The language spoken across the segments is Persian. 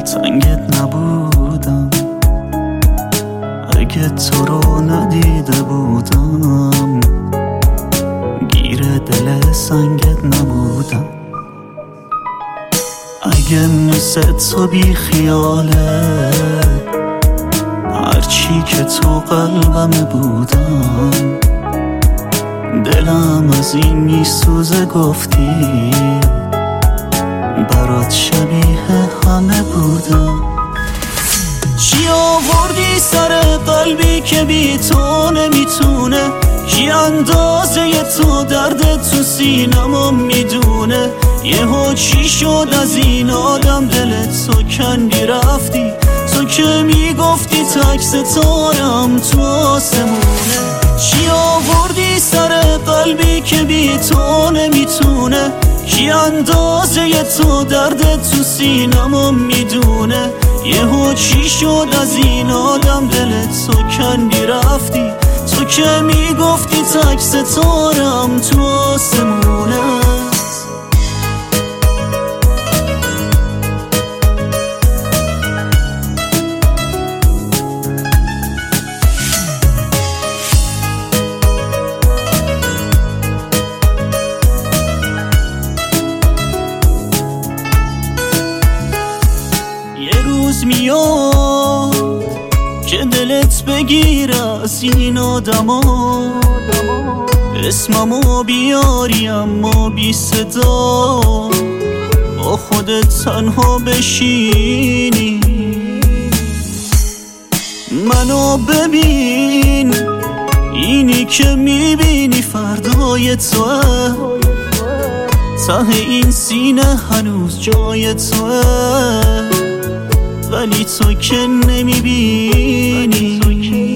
تنگت نبودم، اگه تو رو ندیده بودم گیر دل سنگت نبودم. اگه مثل تو بی خیاله هرچی که تو قلبم بودم، دلم از این میسوزه گفتی برات شبیه همه بودم. چی آوردی سر قلبی که بی تو نمیتونه؟ کی اندازه تو درد تو سینمو میدونه؟ یهو چی شد از این آدم دلت تو کندی رفتی؟ تو که میگفتی تک ستارم تو آسمونه. چی آوردی سر قلبی که بی تو نمیتونه؟ کی اندازه تو درد تو سینمو میدونه؟ یهو چی شد از این آدم دلت تو کندی رفتی؟ تو که میگفتی تک ستارم تو آسمونه. یه روز میاد که دلت بگیر از این آدما، اسممو بیاری اما بی صدا، با خودت تنها بشینی. منو ببین، اینی که میبینی فردای توه، ته این سینه هنوز جای توه، ولی تو که نمیبینی.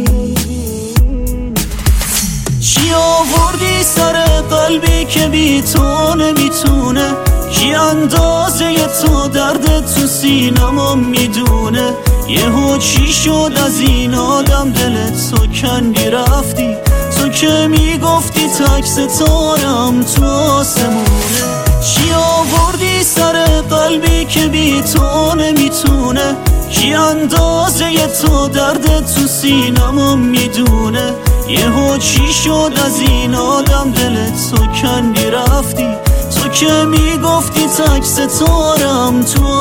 چی آوردی سر قلبی که بی تو نمیتونه؟ کی اندازه تو درد تو سینمو میدونه؟ یهو چی شد از این آدم دلت تو کندی رفتی؟ تو که میگفتی تک ستارم تو آسمونه. چی آوردی سر قلبی که بی تو نمیتونه؟ کی اندازه تو درد تو سینمو میدونه؟ یهو چی شد از این آدم دلت تو کندی رفتی؟ تو که میگفتی تک ستارم تو